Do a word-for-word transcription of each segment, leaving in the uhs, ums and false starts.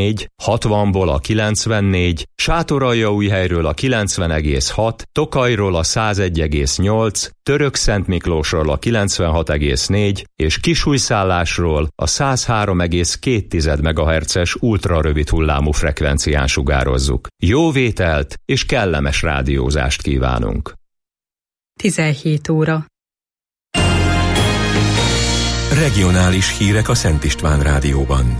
négy, hatvanból a kilencvennégy, Sátoraljaújhelyről a kilencven egész hat, Tokajról a száz egy egész nyolc, Törökszentmiklósról a kilencvenhat egész négy és Kisújszállásról a száz három egész két megahertzes ultrarövid hullámú frekvencián sugározzuk. Jó vételt és kellemes rádiózást kívánunk! tizenhét óra. Regionális hírek a Szent István Rádióban.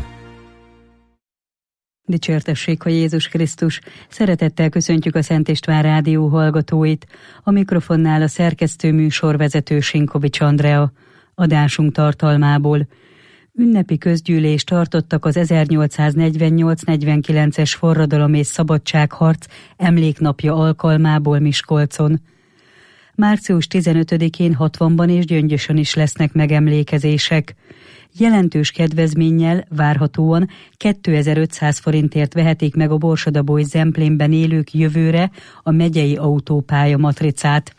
Dicsértessék a Jézus Krisztus! Szeretettel köszöntjük a Szent István Rádió hallgatóit. A mikrofonnál a szerkesztő műsorvezető Sinkovics Andrea. Adásunk tartalmából: ünnepi közgyűlést tartottak az ezernyolcszáznegyvennyolc negyvenkilences forradalom és szabadságharc emléknapja alkalmából Miskolcon. március tizenötödikén Hatvanban és Gyöngyösön is lesznek megemlékezések. Jelentős kedvezménnyel várhatóan kétezer-ötszáz forintért vehetik meg a Borsod-Abaúj Zemplénben élők jövőre a megyei autópálya matricát.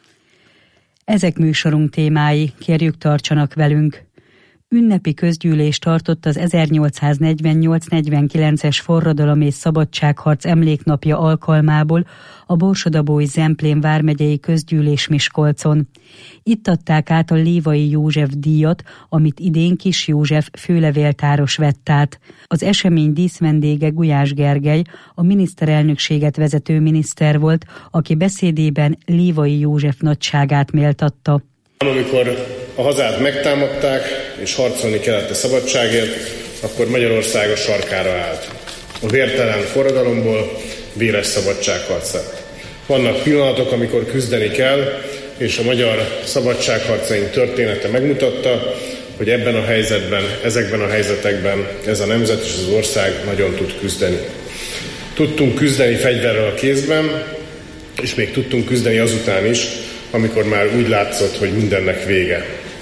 Ezek műsorunk témái, kérjük tartsanak velünk. Ünnepi közgyűlést tartott az ezernyolcszáznegyvennyolc negyvenkilences forradalom és szabadságharc emléknapja alkalmából a Borsod-Abaúj Zemplén vármegyei közgyűlés Miskolcon. Itt adták át a Lévai József díjat, amit idén Kis József főlevéltáros vett át. Az esemény díszvendége Gulyás Gergely, a miniszterelnökséget vezető miniszter volt, aki beszédében Lévai József nagyságát méltatta. Amikor a hazát megtámadták, és harcolni kellett a szabadságért, akkor Magyarország a sarkára állt. A vértelen forradalomból véres szabadságharcra. Vannak pillanatok, amikor küzdeni kell, és a magyar szabadságharcaink története megmutatta, hogy ebben a helyzetben, ezekben a helyzetekben ez a nemzet és az ország nagyon tud küzdeni. Tudtunk küzdeni fegyverrel a kézben, és még tudtunk küzdeni azután is, amikor már úgy látszott, hogy mindennek vége.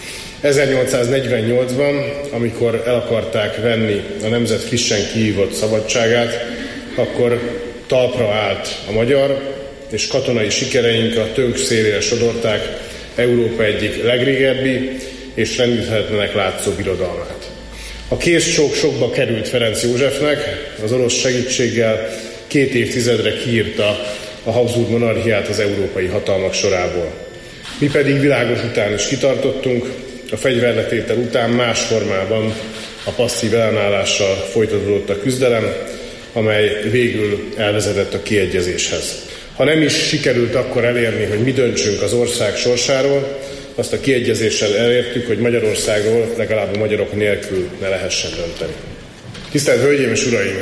ezernyolcszáznegyvennyolcban, amikor el akarták venni a nemzet frissen kihívott szabadságát, akkor talpra állt a magyar, és katonai sikereink a tönk szélére sodorták Európa egyik legrégebbi és rendíthetetlenek látszó birodalmát. A kézcsók sokba került Ferenc Józsefnek, az orosz segítséggel két évtizedre kiírta a Habsburg monarchiát az európai hatalmak sorából. Mi pedig világos után is kitartottunk, a fegyverletétel után más formában a passzív ellenállással folytatódott a küzdelem, amely végül elvezetett a kiegyezéshez. Ha nem is sikerült akkor elérni, hogy mi döntsünk az ország sorsáról, azt a kiegyezéssel elértük, hogy Magyarországról legalább a magyarok nélkül ne lehessen dönteni. Tisztelt Hölgyeim és Uraim!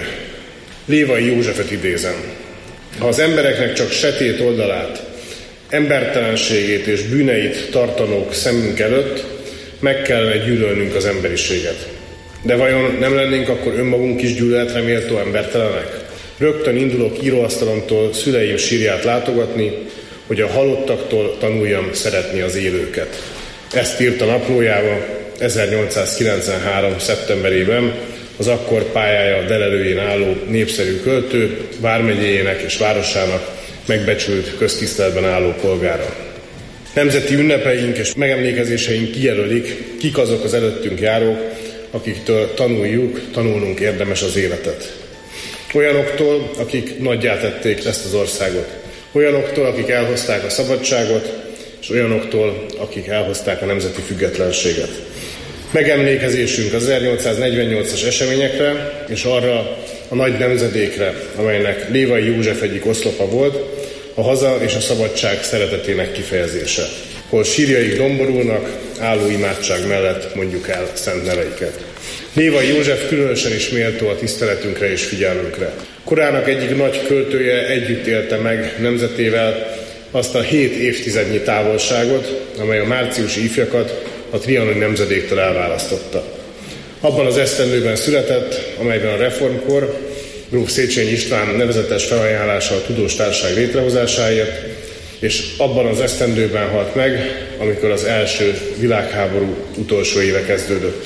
Lévai Józsefet idézem. Ha az embereknek csak sötét oldalát, embertelenségét és bűneit tartanók szemünk előtt, meg kellene gyűlölnünk az emberiséget. De vajon nem lennénk akkor önmagunk is gyűlöletre méltó embertelenek? Rögtön indulok íróasztalomtól szüleim sírját látogatni, hogy a halottaktól tanuljam szeretni az élőket. Ezt írta naplójába ezernyolcszázkilencvenhárom. szeptemberében az akkor pályája delelőjén álló népszerű költő, vármegyéjének és városának megbecsült köztiszteletben álló polgára. Nemzeti ünnepeink és megemlékezéseink kijelölik, kik azok az előttünk járók, akiktől tanuljuk, tanulnunk érdemes az életet. Olyanoktól, akik nagyjá tették ezt az országot. Olyanoktól, akik elhozták a szabadságot, és olyanoktól, akik elhozták a nemzeti függetlenséget. Megemlékezésünk az ezernyolcszáznegyvennyolcas eseményekre, és arra a nagy nemzedékre, amelynek Lévai József egyik oszlopa volt, a haza és a szabadság szeretetének kifejezése. Hol sírjaik domborulnak, álló imádság mellett mondjuk el szent neveiket. Lévai József különösen is méltó a tiszteletünkre és figyelmünkre. Korának egyik nagy költője együtt élte meg nemzetével azt a hét évtizednyi távolságot, amely a márciusi ifjakat a trianoni nemzedéktől elválasztotta. Abban az esztendőben született, amelyben a reformkor gróf Széchenyi István nevezetes felajánlása a tudós társaság létrehozásáért, és abban az esztendőben halt meg, amikor az első világháború utolsó éve kezdődött.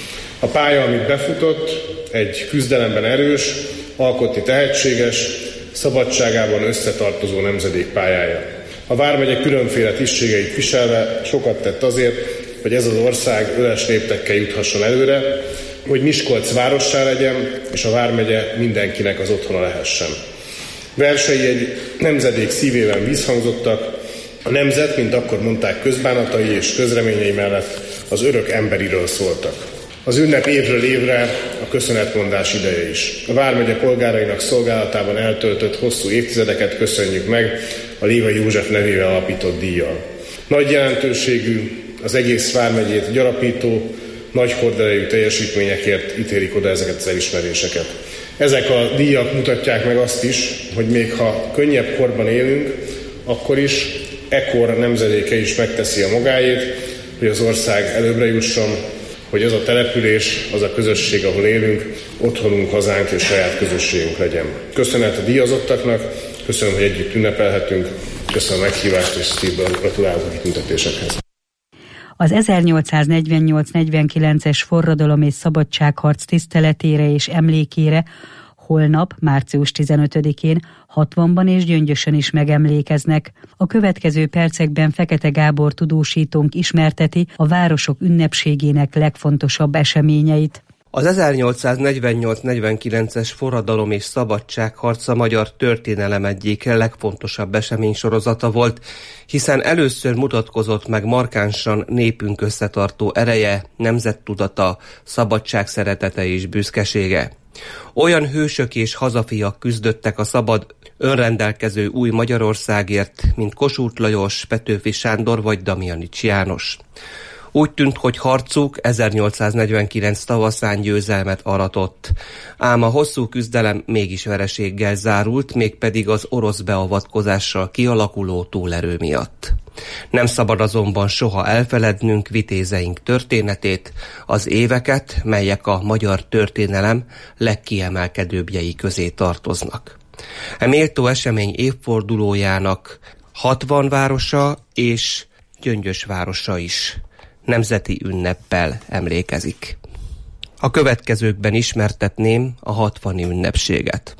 A pálya, amit befutott, egy küzdelemben erős, alkotni tehetséges, szabadságában összetartozó nemzedék pályája. A vármegye különféle tisztségeit viselve sokat tett azért, hogy ez az ország öles léptekkel juthasson előre, hogy Miskolc várossá legyen, és a vármegye mindenkinek az otthona lehessen. Versei egy nemzedék szívében vízhangzottak, a nemzet, mint akkor mondták, közbánatai és közreményei mellett az örök emberiről szóltak. Az ünnep évről évre a köszönetmondás ideje is. A vármegye polgárainak szolgálatában eltöltött hosszú évtizedeket köszönjük meg a Lévai József nevével alapított díjjal. Nagy jelentőségű, az egész vármegyét gyarapító, nagy horderejű teljesítményekért ítélik oda ezeket az elismeréseket. Ezek a díjak mutatják meg azt is, hogy még ha könnyebb korban élünk, akkor is ekkor nemzedéke is megteszi a magáét, hogy az ország előbbre jusson, hogy az a település, az a közösség, ahol élünk, otthonunk, hazánk és saját közösségünk legyen. Köszönet a díjazottaknak, köszönöm, hogy együtt ünnepelhetünk, köszönöm a meghívást, és szívből gratulálok a kitüntetésekhez. Az ezernyolcszáznegyvennyolc negyvenkilences forradalom és szabadságharc tiszteletére és emlékére holnap, március tizenötödikén hatvanban és Gyöngyösön is megemlékeznek. A következő percekben Fekete Gábor tudósítónk ismerteti a városok ünnepségének legfontosabb eseményeit. Az ezernyolcszáznegyvennyolc negyvenkilences forradalom és szabadságharc a magyar történelem egyik legfontosabb eseménysorozata volt, hiszen először mutatkozott meg markánsan népünk összetartó ereje, nemzettudata, szabadságszeretete és büszkesége. Olyan hősök és hazafiak küzdöttek a szabad, önrendelkező új Magyarországért, mint Kossuth Lajos, Petőfi Sándor vagy Damjanics János. Úgy tűnt, hogy harcuk ezernyolcszáznegyvenkilenc tavaszán győzelmet aratott, ám a hosszú küzdelem mégis vereséggel zárult, mégpedig az orosz beavatkozással kialakuló túlerő miatt. Nem szabad azonban soha elfelednünk vitézeink történetét, az éveket, melyek a magyar történelem legkiemelkedőbbjei közé tartoznak. E méltó esemény évfordulójának hatvan városa és Gyöngyös városa is nemzeti ünneppel emlékezik. A következőkben ismertetném a hatvani ünnepséget.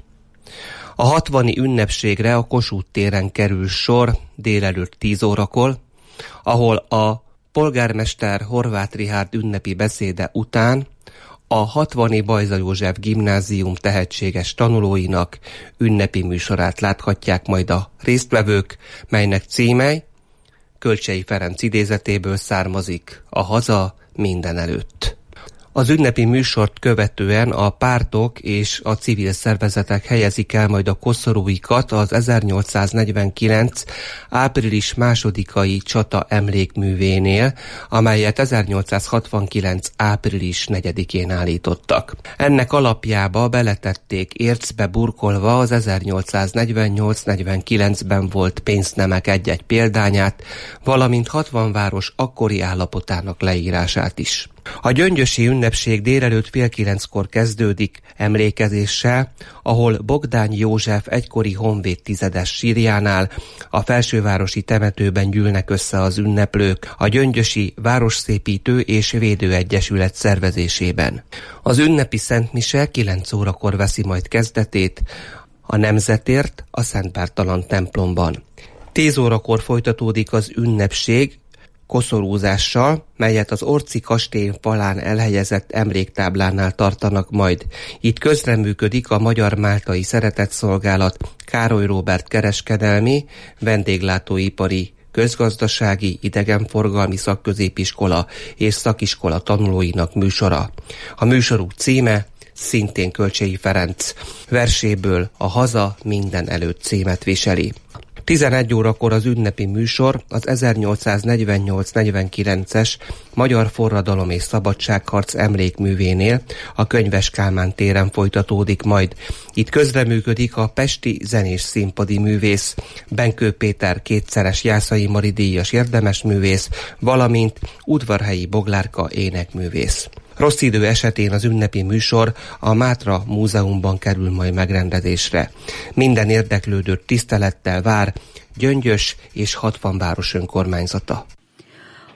A hatvani ünnepségre a Kossuth téren kerül sor délelőtt tíz órakor, ahol a polgármester Horváth Richárd ünnepi beszéde után a hatvani Bajza József gimnázium tehetséges tanulóinak ünnepi műsorát láthatják majd a résztvevők, melynek címe Kölcsey Ferenc idézetéből származik: a haza mindenelőtt. Az ünnepi műsort követően a pártok és a civil szervezetek helyezik el majd a koszorúikat az ezernyolcszáznegyvenkilenc április másodikai csata emlékművénél, amelyet ezernyolcszázhatvankilenc április negyedikén állítottak. Ennek alapjába beletették ércbe burkolva az ezernyolcszáznegyvennyolc negyvenkilencben volt pénznemek egy-egy példányát, valamint hatvan város akkori állapotának leírását is. A gyöngyösi ünnepség délelőtt fél kilenckor kezdődik emlékezéssel, ahol Bogdány József egykori honvéd tizedes sírjánál a felsővárosi temetőben gyűlnek össze az ünneplők a Gyöngyösi Városszépítő és Védőegyesület szervezésében. Az ünnepi szentmise kilenc órakor veszi majd kezdetét a Nemzetért a Szentbártalan templomban. tíz órakor folytatódik az ünnepség koszorúzással, melyet az Orci kastély falán elhelyezett emléktáblánál tartanak majd. Itt közreműködik a Magyar Máltai Szeretetszolgálat, Károly Róbert kereskedelmi, vendéglátóipari, közgazdasági, idegenforgalmi szakközépiskola és szakiskola tanulóinak műsora. A műsoruk címe szintén Kölcsey Ferenc verséből a Haza minden előtt címet viseli. tizenegy órakor az ünnepi műsor az ezernyolcszáznegyvennyolc negyvenkilences Magyar Forradalom és Szabadságharc emlékművénél a Könyves Kálmán téren folytatódik majd. Itt közreműködik a pesti zenés színpadi művész, Benkő Péter kétszeres Jászai Mari díjas érdemesművész, valamint Udvarhelyi Boglárka énekművész. Rossz idő esetén az ünnepi műsor a Mátra Múzeumban kerül majd megrendezésre. Minden érdeklődőt tisztelettel vár Gyöngyös és hatvan város önkormányzata.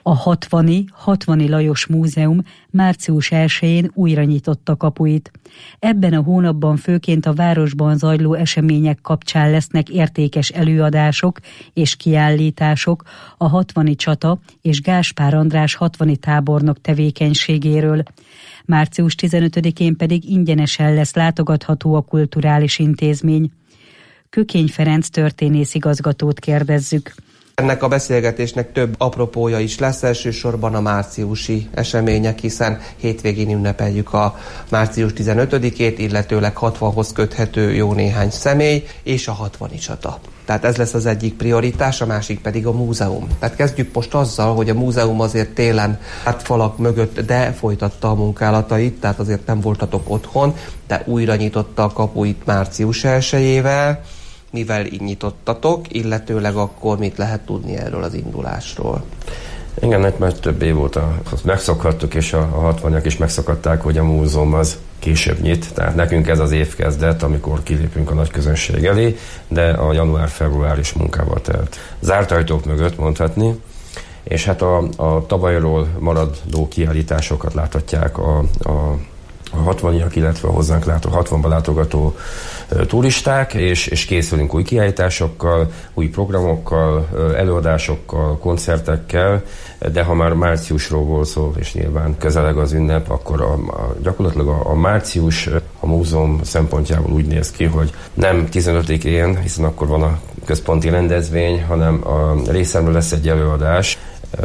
A hatvani, Hatvani Lajos Múzeum március elsején újra nyitotta kapuit. Ebben a hónapban főként a városban zajló események kapcsán lesznek értékes előadások és kiállítások a hatvani csata és Gáspár András hatvani tábornok tevékenységéről. március tizenötödikén pedig ingyenesen lesz látogatható a kulturális intézmény. Kökény Ferenc történészigazgatót kérdezzük. Ennek a beszélgetésnek több apropója is lesz, elsősorban a márciusi események, hiszen hétvégén ünnepeljük a március tizenötödikét, illetőleg hatvanhoz köthető jó néhány személy, és a hatvani csata. Tehát ez lesz az egyik prioritás, a másik pedig a múzeum. Tehát kezdjük most azzal, hogy a múzeum azért télen hát falak mögött, de folytatta a munkálatait, tehát azért nem voltatok otthon, de újra nyitotta a kapuit március elsejével. Mivel így nyitottatok, illetőleg akkor mit lehet tudni erről az indulásról? Igen, mert több év óta megszokhattuk, és a, a hatvaniak is megszokhatták, hogy a múzeum az később nyit. Tehát nekünk ez az évkezdet, amikor kilépünk a nagy közönség elé, de a január-február is munkával telt. Zárt ajtók mögött mondhatni, és hát a, a tavalyról maradó kiállításokat láthatják a, a a hatvaniak, illetve a hozzánk látó, hatvanba látogató uh, turisták, és, és készülünk új kiállításokkal, új programokkal, uh, előadásokkal, koncertekkel, de ha már márciusról volt szó, és nyilván közeleg az ünnep, akkor a, a, gyakorlatilag a, a március a múzeum szempontjából úgy néz ki, hogy nem tizenötödikén, hiszen akkor van a központi rendezvény, hanem a részemről lesz egy előadás,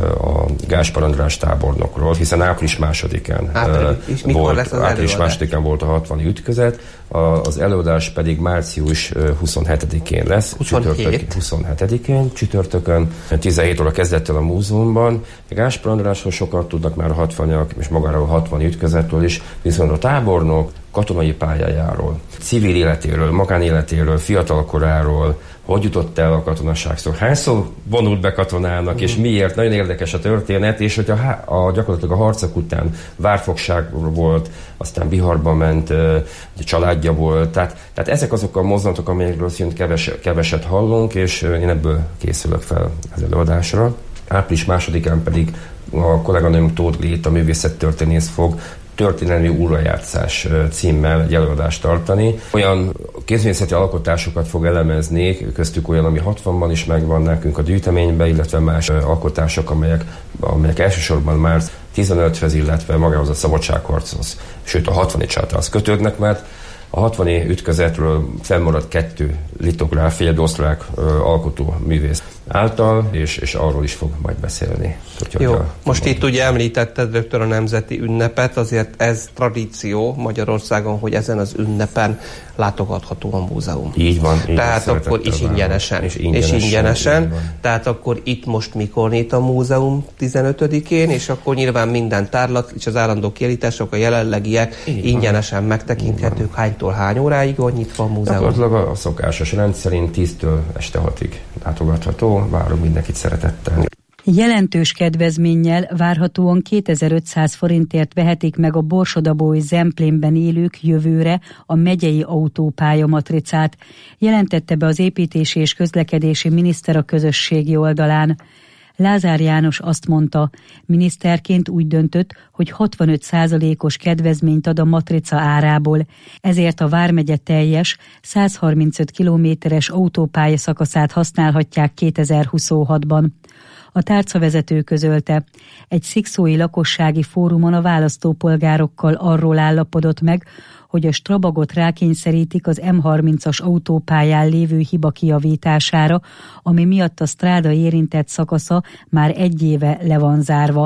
a Gáspár András tábornokról, hiszen április másodikán április, volt, lesz az április másodikán volt a hatvani ütközet, az előadás pedig március huszonhetedikén lesz, huszonhét. huszonhetedikén, csütörtökön, tizenhét óra kezdett el a múzeumban. Gáspár Andrásról sokat tudnak már a hatvaniak, és magáról a hatvani ütközetről is, viszont a tábornok katonai pályájáról, civil életéről, magánéletéről, fiatalkoráról, hogy jutott el a katonaságszor, hányszor vonult be katonának, mm. és miért, nagyon érdekes a történet, és hogy a, a, gyakorlatilag a harcok után várfogság volt, aztán Biharba ment, a családja volt, tehát, tehát ezek azok a mozdulatok, amelyekről szint keves, keveset hallunk, és én ebből készülök fel az előadásra. április másodikán pedig a kolléganőm Tóth Gréta, a művészettörténész fog történelmi újrajátszás címmel egy előadást tartani. Olyan kézművészeti alkotásokat fog elemezni, köztük olyan, ami hatvanban is megvan nekünk a gyűjteményben, illetve más alkotások, amelyek, amelyek elsősorban már tizenöthöz, illetve magához a szabadságharchoz, sőt a hatvani csátához kötődnek, mert a hatvani ütközetről fennmaradt kettő litográfia, egy osztrák alkotó művész által, és, és arról is fog majd beszélni. Jó, a, most a... itt ugye említetted rögtön a nemzeti ünnepet, azért ez tradíció Magyarországon, hogy ezen az ünnepen látogatható a múzeum. Így van. Így Tehát van, akkor is ingyenesen. És ingyenesen. És ingyenesen. Tehát akkor itt most mikor nyit a múzeum tizenötödikén, és akkor nyilván minden tárlat, és az állandó kiállítások, a jelenlegiek így ingyenesen van. Megtekinthetők. Hánytól hány óráig van nyitva a múzeum? Gyakorlatilag a szokásos rend szerint tíztől este hatig látogatható. Várunk mindenkit szeretettel. Jelentős kedvezménnyel várhatóan kétezer-ötszáz forintért vehetik meg a Borsod-Abaúj Zemplénben élők jövőre a megyei autópálya matricát, jelentette be az építési és közlekedési miniszter a közösségi oldalán. Lázár János azt mondta, miniszterként úgy döntött, hogy hatvanöt százalékos kedvezményt ad a matrica árából, ezért a vármegye teljes százharmincöt kilométeres autópálya szakaszát használhatják kétezer-huszonhatban. A tárcavezető közölte, egy szikszói lakossági fórumon a választópolgárokkal arról állapodott meg, hogy a Strabagot rákényszerítik az M harmincas autópályán lévő hiba kijavítására, ami miatt a stráda érintett szakasza már egy éve le van zárva.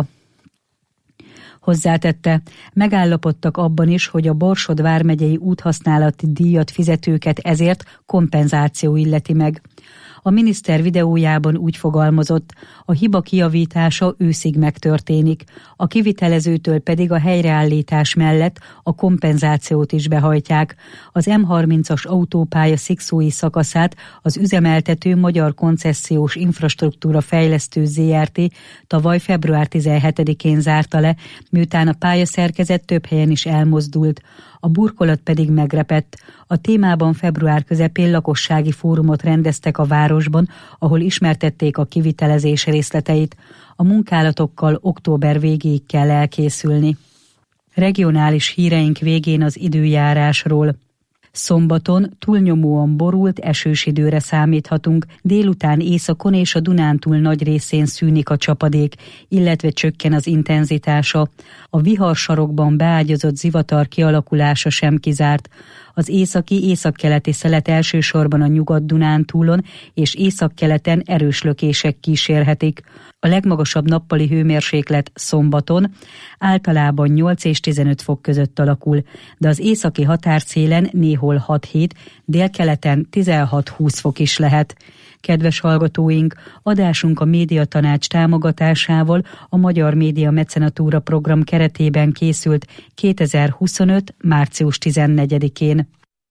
Hozzátette, megállapodtak abban is, hogy a Borsod vármegyei úthasználati díjat fizetőket ezért kompenzáció illeti meg. A miniszter videójában úgy fogalmazott, a hiba kijavítása őszig megtörténik, a kivitelezőtől pedig a helyreállítás mellett a kompenzációt is behajtják. Az M harmincas autópálya szikszói szakaszát az üzemeltető Magyar Koncesziós Infrastruktúra Fejlesztő zé er té tavaly február tizenhetedikén zárta le, miután a pályaszerkezet több helyen is elmozdult. a burkolat pedig megrepett. A témában február közepén lakossági fórumot rendeztek a városban, ahol ismertették a kivitelezés részleteit. A munkálatokkal október végéig kell elkészülni. Regionális híreink végén az időjárásról. Szombaton túlnyomóan borult, esős időre számíthatunk, délután északon és a Dunántúl nagy részén szűnik a csapadék, illetve csökken az intenzitása. A viharsarokban beágyazott zivatar kialakulása sem kizárt. Az északi északkeleti szelet elsősorban a Nyugat-Dunántúlon és északkeleten erős lökések kísérhetik. A legmagasabb nappali hőmérséklet szombaton általában nyolc és tizenöt fok között alakul, de az északi határszélen néhol hat-hét, délkeleten tizenhat-húsz fok is lehet. Kedves hallgatóink, adásunk a Médiatanács támogatásával a Magyar Média Mecenatúra program keretében készült kétezer-huszonöt. március tizennegyedikén.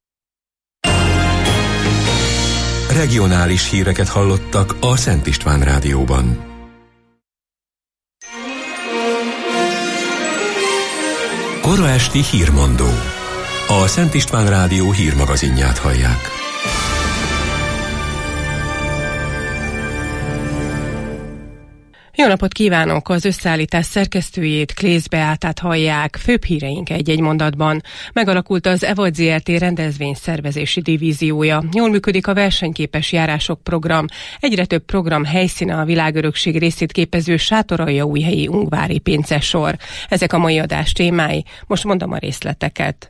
Regionális híreket hallottak a Szent István Rádióban. Kora esti hírmondó. A Szent István Rádió hírmagazinját hallják. Jó napot kívánok! Az összeállítás szerkesztőjét, Klész Beátát hallják. Főbb híreink egy-egy mondatban. Megalakult az Evad zé er té rendezvényszervezési divíziója. Jól működik a versenyképes járások program. Egyre több program helyszíne a világörökség részét képező Sátoraljaújhelyi Ungvári pincesor. Ezek a mai adás témái. Most mondom a részleteket.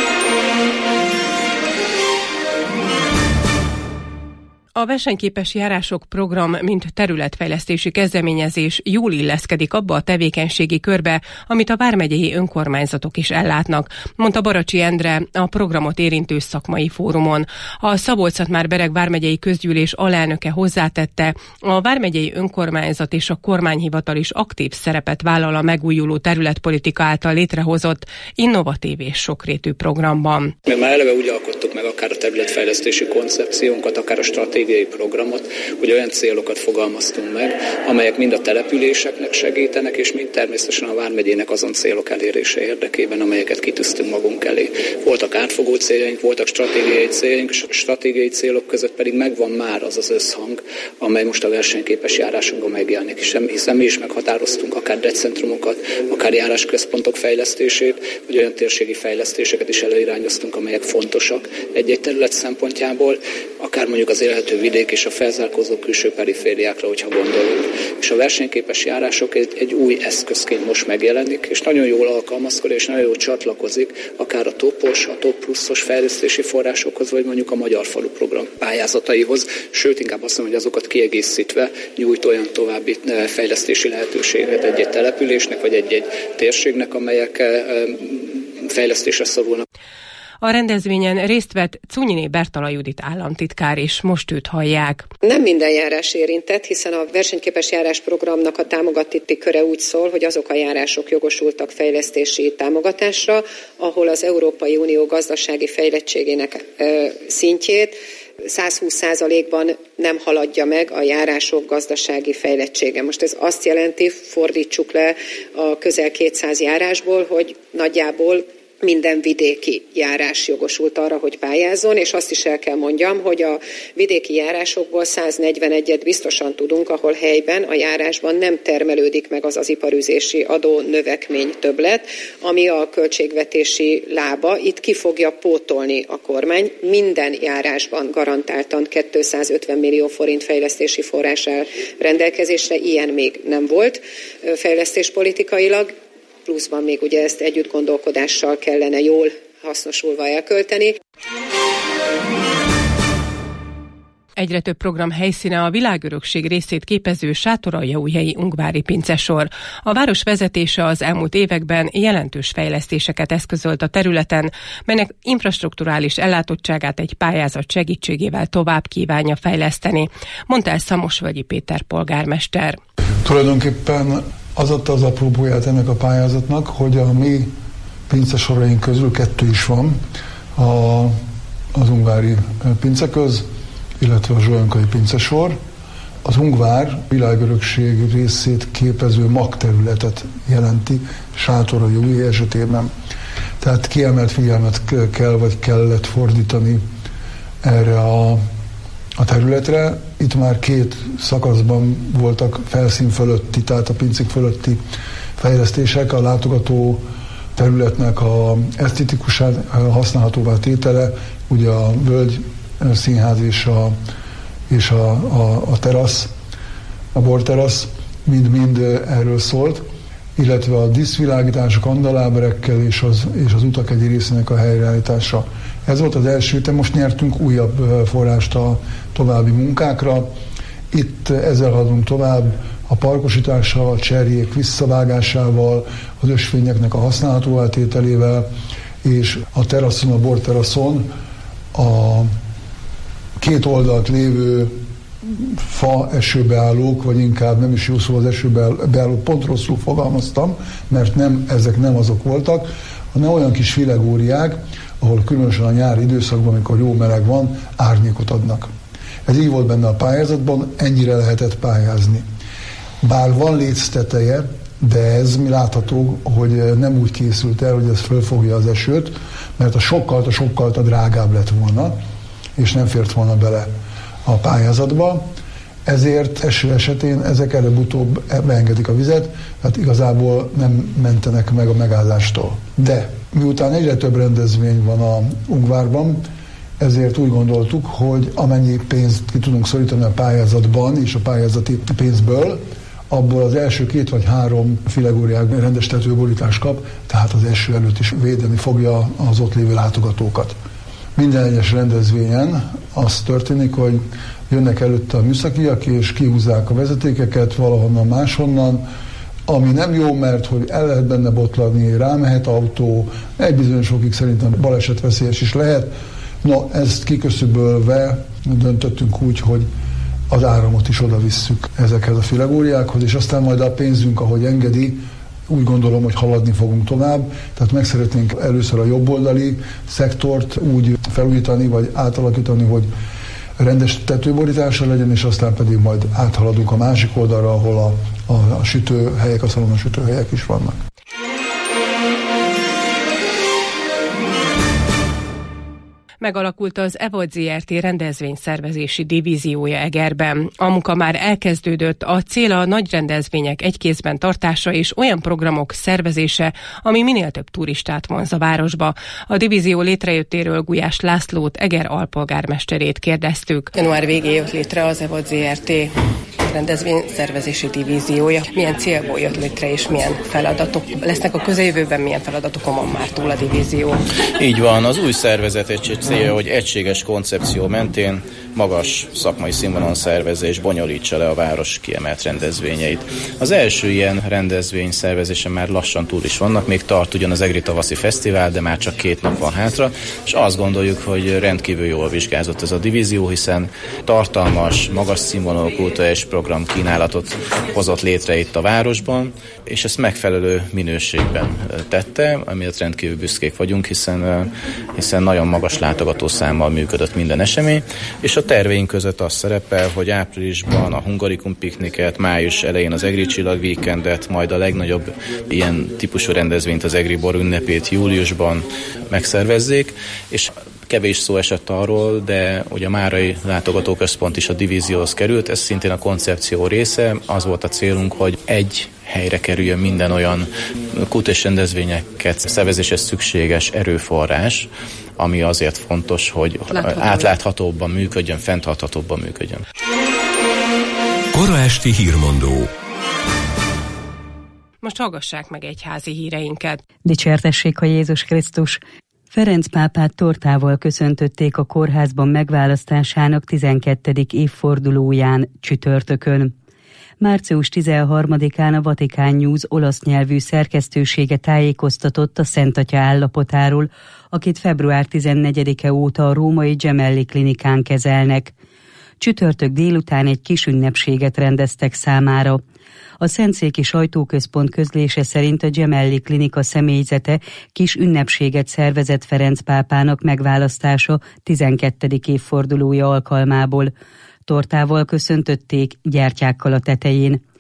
A versenyképes járások program, mint területfejlesztési kezdeményezés jól illeszkedik abba a tevékenységi körbe, amit a vármegyei önkormányzatok is ellátnak, mondta Baracsi Endre a programot érintő szakmai fórumon. A Szabolcs-Szatmár-Bereg vármegyei közgyűlés alelnöke hozzátette, a vármegyei önkormányzat és a kormányhivatal is aktív szerepet vállal a megújuló területpolitika által létrehozott innovatív és sokrétű programban. Mert már eleve úgy alkottuk meg akár a területfejlesztési koncepciónkat, akár a stratégiai programot, hogy olyan célokat fogalmaztunk meg, amelyek mind a településeknek segítenek, és mind természetesen a vármegyének azon célok elérése érdekében, amelyeket kitűztünk magunk elé. Voltak átfogó céljaink, voltak stratégiai céljaink, és a stratégiai célok között pedig megvan már az az összhang, amely most a versenyképes járásunkban megjelenik. Hiszen mi is meghatároztunk akár decentrumokat, akár járásközpontok fejlesztését, vagy olyan térségi fejlesztéseket is előirányoztunk, amelyek fontosak egy-egy terület szempontjából, akár mondjuk az élhető vidék és a felzárkózó külső perifériákra, hogyha gondolunk. És a versenyképes járások egy, egy új eszközként most megjelenik, és nagyon jól alkalmazkodik, és nagyon jól csatlakozik akár a topos, a top pluszos fejlesztési forrásokhoz, vagy mondjuk a Magyar Falu program pályázataihoz, sőt inkább azt mondom, hogy azokat kiegészítve nyújt olyan további fejlesztési lehetőséget egy-egy településnek, vagy egy-egy térségnek, amelyek fejlesztésre szorulnak. A rendezvényen részt vett Cunyiné Bertalan Judit államtitkár is, most őt hallják. Nem minden járás érintett, hiszen a versenyképes járás programnak a támogatási köre úgy szól, hogy azok a járások jogosultak fejlesztési támogatásra, ahol az Európai Unió gazdasági fejlettségének ö, szintjét száz húsz százalékban nem haladja meg a járások gazdasági fejlettsége. Most ez azt jelenti, fordítsuk le a közel kétszáz járásból, hogy nagyjából minden vidéki járás jogosult arra, hogy pályázzon, és azt is el kell mondjam, hogy a vidéki járásokból száznegyvenegyet biztosan tudunk, ahol helyben a járásban nem termelődik meg az az iparüzési adó növekmény többlet, ami a költségvetési lába. Itt ki fogja pótolni a kormány. Minden járásban garantáltan kétszázötven millió forint fejlesztési forrás áll rendelkezésre, ilyen még nem volt fejlesztéspolitikailag. Pluszban még ugye ezt együtt gondolkodással kellene jól hasznosulva elkölteni. Egyre több program helyszíne a világörökség részét képező Sátoraljaújhelyi Ungvári pincesor. A város vezetése az elmúlt években jelentős fejlesztéseket eszközölt a területen, melynek infrastrukturális ellátottságát egy pályázat segítségével tovább kívánja fejleszteni, mondta el Szamosvölgyi Péter polgármester. Tulajdonképpen az adta az apróbóját ennek a pályázatnak, hogy a mi pincesoraink közül kettő is van, a, az ungvári pinceköz, illetve a zsolyankai pincesor. Az Ungvár világörökség részét képező magterületet jelenti Sátoraljaújhely esetében. Tehát kiemelt figyelmet kell vagy kellett fordítani erre a, a területre. Itt már két szakaszban voltak felszín fölötti, tehát a pincék fölötti fejlesztések, a látogató területnek a esztétikusan használhatóvá tétele, ugye a völgy színház és a, és a, a, a terasz, a borterasz, mind-mind erről szólt, illetve a díszvilágítás, a kandeláberekkel és az, és az utak egy részének a helyreállítása. Ez volt az első, de most nyertünk újabb forrást a további munkákra. Itt ezzel haladunk tovább, a parkosítással, a cserjék visszavágásával, az ösvényeknek a használható eltételével, és a teraszon, a borteraszon a két oldalt lévő fa esőbeállók, vagy inkább nem is jó szó az esőbeállók, pont rosszul fogalmaztam, mert nem, ezek nem azok voltak, hanem olyan kis filegóriák, ahol különösen a nyári időszakban, amikor jó meleg van, árnyékot adnak. Ez így volt benne a pályázatban, ennyire lehetett pályázni. Bár van lécteteje, de ez mi látható, hogy nem úgy készült el, hogy ez fölfogja az esőt, mert a sokkal, a sokkal drágább lett volna, és nem fért volna bele a pályázatba. Ezért eső esetén ezek előbb-utóbb beengedik a vizet, tehát igazából nem mentenek meg a megállástól. De miután egyre több rendezvény van a Ungvárban, ezért úgy gondoltuk, hogy amennyi pénzt ki tudunk szorítani a pályázatban és a pályázati pénzből, abból az első két vagy három filegóriák rendes tetőborítást kap, tehát az eső előtt is védeni fogja az ott lévő látogatókat. Minden egyes rendezvényen az történik, hogy jönnek előtte a műszakiak, és kihúzzák a vezetékeket valahonnan máshonnan, ami nem jó, mert hogy el lehet benne botlani, rámehet autó, egy bizonyos fokig szerintem balesetveszélyes is lehet. No, ezt kiköszöbölve döntöttünk úgy, hogy az áramot is oda visszük ezekhez a filegóriákhoz, és aztán majd a pénzünk, ahogy engedi, úgy gondolom, hogy haladni fogunk tovább, tehát meg szeretnénk először a jobboldali szektort úgy felújítani, vagy átalakítani, hogy rendes tetőborítása legyen, és aztán pedig majd áthaladunk a másik oldalra, ahol a, a, a sütőhelyek, a szalonos sütőhelyek is vannak. Megalakult az Evolt zé er té rendezvényszervezési divíziója Egerben. A munka már elkezdődött, a cél a nagy rendezvények egykézben tartása és olyan programok szervezése, ami minél több turistát vonz a városba. A divízió létrejöttéről Gulyás Lászlót, Eger alpolgármesterét kérdeztük. Január végén jött létre az Evolt zé er té rendezvényszervezési divíziója. Milyen célból jött létre, és milyen feladatok lesznek a közeljövőben, milyen feladatokon van már túl a divízió? Így van, az új szervezet egy célja, hogy egységes koncepció mentén magas szakmai színvonalon szervezze és bonyolítsa le a város kiemelt rendezvényeit. Az első ilyen rendezvény szervezése már lassan túl is vannak, még tart ugyan az Egri Tavaszi Fesztivál, de már csak két nap van hátra, és azt gondoljuk, hogy rendkívül jól vizsgázott ez a divízió, hiszen tartalmas, magas színvonalú kulturális program kínálatot hozott létre itt a városban, és ezt megfelelő minőségben tette, amiért rendkívül büszkék vagyunk, hiszen, hiszen nagyon magas látogatószámmal működött minden esemény, és a terveink között az szerepel, hogy áprilisban a Hungarikum pikniket, május elején az Egri Csillag Weekendet, majd a legnagyobb ilyen típusú rendezvényt, az Egri Bor ünnepét júliusban megszervezzék, és kevés szó esett arról, de ugye a márai látogatóközpont is a divízióhoz került, ez szintén a koncepció része. Az volt a célunk, hogy egy helyre kerüljön minden olyan kulturális rendezvényeket szervezéshez szükséges erőforrás, ami azért fontos, hogy Látható. átláthatóbban működjön, fenntarthatóbban működjön. Kora esti hírmondó. Most hallgassák meg egyházi híreinket. Dicsértessék a Jézus Krisztus! Ferenc pápát tortával köszöntötték a kórházban megválasztásának tizenkettedik évfordulóján csütörtökön. március tizenharmadikán a Vatikán News olasz nyelvű szerkesztősége tájékoztatott a Szent Atya állapotáról, akit február tizennegyedike óta a római Gemelli klinikán kezelnek. Csütörtök délután egy kis ünnepséget rendeztek számára. A Szentszéki Sajtóközpont közlése szerint a Gemelli klinika személyzete kis ünnepséget szervezett Ferenc pápának megválasztása tizenkettedik évfordulója alkalmából. Tortával köszöntötték, gyertyákkal a tetején.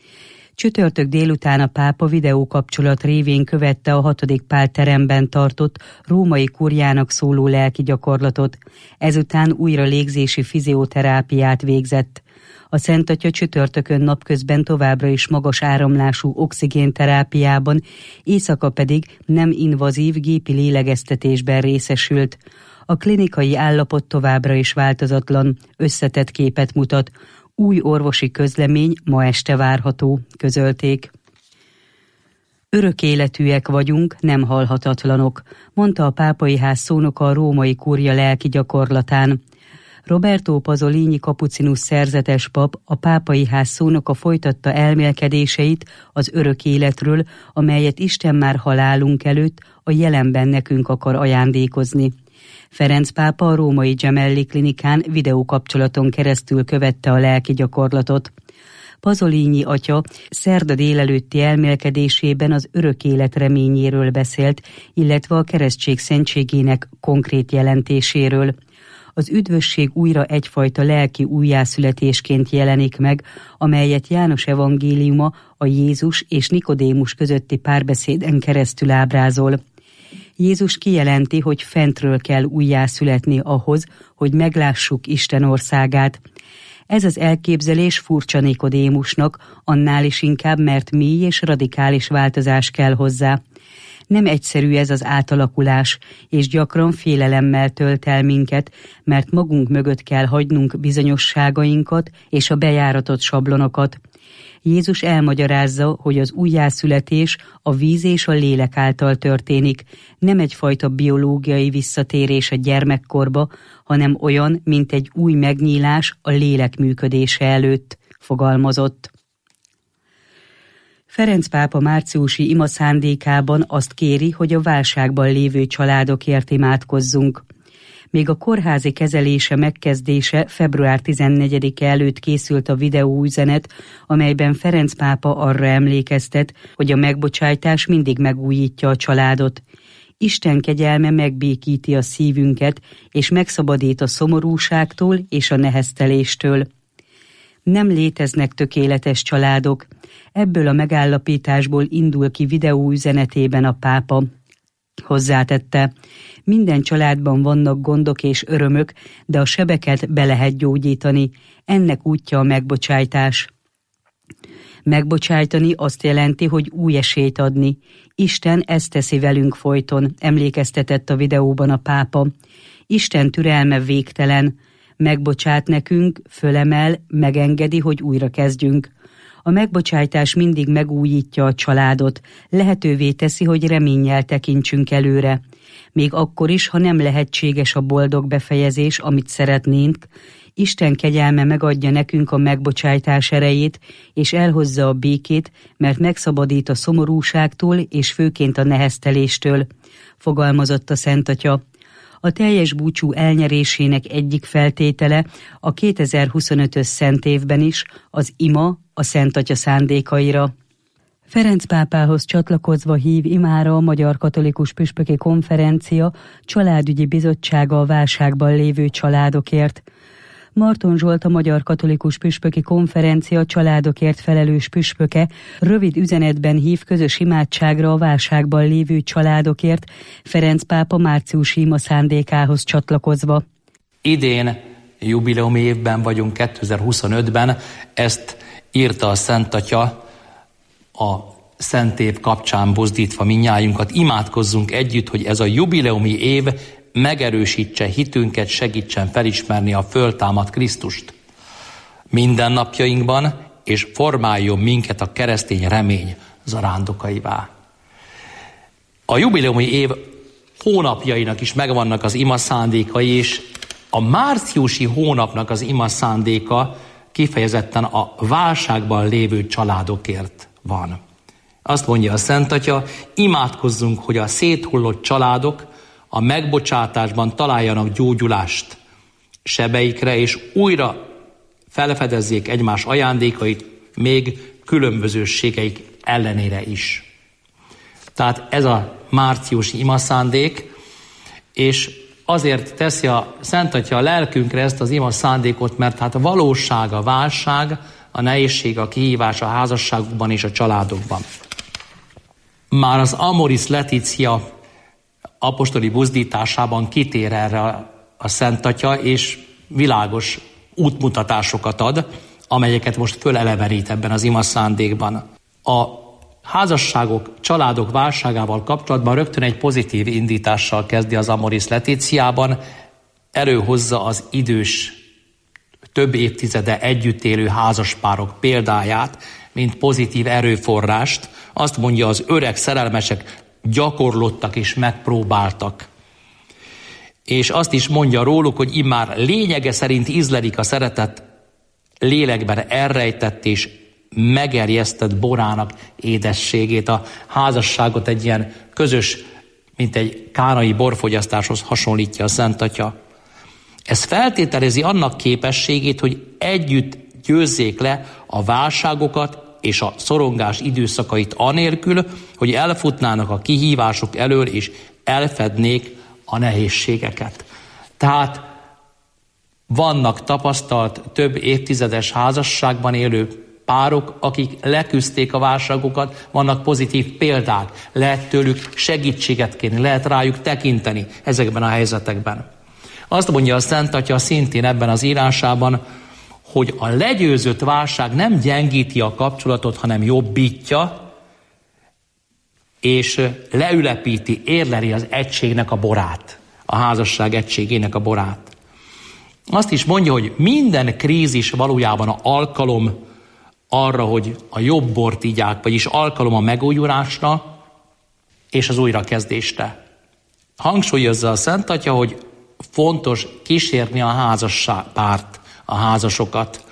Csütörtök délután a pápa videókapcsolat révén követte a hatodik Pál teremben tartott római kurjának szóló lelki gyakorlatot, ezután újra légzési fizioterápiát végzett. A Szent Atya csütörtökön napközben továbbra is magas áramlású oxigénterápiában, éjszaka pedig nem invazív gépi lélegeztetésben részesült. A klinikai állapot továbbra is változatlan, összetett képet mutat. Új orvosi közlemény ma este várható, közölték. Örök életűek vagyunk, nem halhatatlanok, mondta a pápai ház szónoka a római kúria lelki gyakorlatán. Roberto Pasolini kapucinus szerzetes pap, a pápai ház szónoka folytatta elmélkedéseit az örök életről, amelyet Isten már halálunk előtt a jelenben nekünk akar ajándékozni. Ferenc pápa a római Gemelli klinikán videókapcsolaton keresztül követte a lelki gyakorlatot. Pasolini atya szerda délelőtti elmélkedésében az örök élet reményéről beszélt, illetve a keresztség szentségének konkrét jelentéséről. Az üdvösség újra egyfajta lelki újjászületésként jelenik meg, amelyet János evangéliuma a Jézus és Nikodémus közötti párbeszéden keresztül ábrázol. Jézus kijelenti, hogy fentről kell újjászületni ahhoz, hogy meglássuk Isten országát. Ez az elképzelés furcsa Nikodémusnak, annál is inkább, mert mély és radikális változás kell hozzá. Nem egyszerű ez az átalakulás, és gyakran félelemmel tölt el minket, mert magunk mögött kell hagynunk bizonyosságainkat és a bejáratott sablonokat. Jézus elmagyarázza, hogy az újjászületés a víz és a lélek által történik, nem egyfajta biológiai visszatérés a gyermekkorba, hanem olyan, mint egy új megnyílás a lélek működése előtt, fogalmazott. Ferenc pápa márciusi ima szándékában azt kéri, hogy a válságban lévő családokért imádkozzunk. Még a kórházi kezelése megkezdése február tizennegyedike előtt készült a videóüzenet, amelyben Ferenc pápa arra emlékeztet, hogy a megbocsájtás mindig megújítja a családot. Isten kegyelme megbékíti a szívünket, és megszabadít a szomorúságtól és a nehezteléstől. Nem léteznek tökéletes családok. Ebből a megállapításból indul ki videóüzenetében a pápa. Hozzátette, minden családban vannak gondok és örömök, de a sebeket be lehet gyógyítani. Ennek útja a megbocsájtás. Megbocsájtani azt jelenti, hogy új esélyt adni. Isten ezt teszi velünk folyton, emlékeztetett a videóban a pápa. Isten türelme végtelen. Megbocsát nekünk, fölemel, megengedi, hogy újra kezdjünk. A megbocsájtás mindig megújítja a családot, lehetővé teszi, hogy reménnyel tekintsünk előre. Még akkor is, ha nem lehetséges a boldog befejezés, amit szeretnénk, Isten kegyelme megadja nekünk a megbocsájtás erejét, és elhozza a békét, mert megszabadít a szomorúságtól és főként a nehezteléstől, fogalmazott a Szent Atya. A teljes búcsú elnyerésének egyik feltétele a kétezer-huszonötös szent évben is az ima a Szent Atya szándékaira. Ferenc pápához csatlakozva hív imára a Magyar Katolikus Püspöki Konferencia Családügyi Bizottsága a válságban lévő családokért. Marton Zsolt, a Magyar Katolikus Püspöki Konferencia családokért felelős püspöke rövid üzenetben hív közös imádságra a válságban lévő családokért, Ferenc pápa márciusi ima szándékához csatlakozva. Idén jubileumi évben vagyunk, kétezer-huszonötben, ezt írta a Szent Atya a Szent Év kapcsán buzdítva mindnyájunkat. Imádkozzunk együtt, hogy ez a jubileumi év megerősítse hitünket, segítsen felismerni a föltámadt Krisztust mindennapjainkban, és formáljon minket a keresztény remény zarándokaivá. A jubileumi év hónapjainak is megvannak az ima szándékai, és a márciusi hónapnak az ima szándéka kifejezetten a válságban lévő családokért van. Azt mondja a Szent Atya, imádkozzunk, hogy a széthullott családok a megbocsátásban találjanak gyógyulást sebeikre, és újra felfedezzék egymás ajándékait, még különbözőségeik ellenére is. Tehát ez a márciusi imaszándék, és azért teszi a Szent Atya a lelkünkre ezt az imaszándékot, mert hát a valóság, a válság a nehézség, a kihívás a házasságokban és a családokban. Már az Amoris Laetitia apostoli buzdításában kitér erre a Szent Atya, és világos útmutatásokat ad, amelyeket most fölelevenít ebben az ima szándékban. A házasságok, családok válságával kapcsolatban rögtön egy pozitív indítással kezdi az Amoris Laetitiában, előhozza az idős, több évtizede együtt élő házaspárok példáját, mint pozitív erőforrást. Azt mondja, az öreg szerelmesek gyakorlottak és megpróbáltak. És azt is mondja róluk, hogy immár lényege szerint ízlelik a szeretet lélekben elrejtett és megerjesztett borának édességét. A házasságot egy ilyen közös, mint egy kánai borfogyasztáshoz hasonlítja a Szent Atya. Ez feltételezi annak képességét, hogy együtt győzzék le a válságokat és a szorongás időszakait anélkül, hogy elfutnának a kihívások elől és elfednék a nehézségeket. Tehát vannak tapasztalt több évtizedes házasságban élő párok, akik leküzdték a válságokat, vannak pozitív példák, lehet tőlük segítséget kérni, lehet rájuk tekinteni ezekben a helyzetekben. Azt mondja a Szent Atya szintén ebben az írásában, hogy a legyőzött válság nem gyengíti a kapcsolatot, hanem jobbítja, és leülepíti, érleli az egységnek a borát, a házasság egységének a borát. Azt is mondja, hogy minden krízis valójában a alkalom arra, hogy a jobb bort igyák, vagyis alkalom a megújulásra és az újrakezdésre. Hangsúlyozza a Szent Atya, hogy fontos kísérni a házaspárt, a házasokat,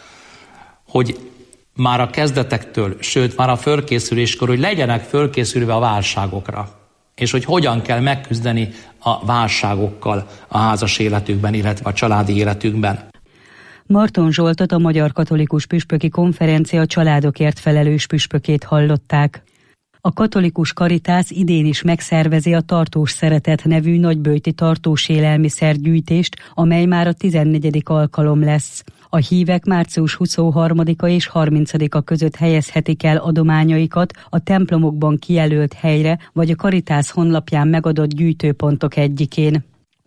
hogy már a kezdetektől, sőt már a fölkészüléskor, hogy legyenek fölkészülve a válságokra, és hogy hogyan kell megküzdeni a válságokkal a házas életükben, illetve a családi életükben. Marton Zsoltot, a Magyar Katolikus Püspöki Konferencia családokért felelős püspökét hallották. A Katolikus Karitász idén is megszervezi a Tartós Szeretet nevű nagyböjti tartós élelmiszergyűjtést, amely már a tizennegyedik alkalom lesz. A hívek március huszonharmadika és harmincadika között helyezhetik el adományaikat a templomokban kijelölt helyre, vagy a Karitász honlapján megadott gyűjtőpontok egyikén.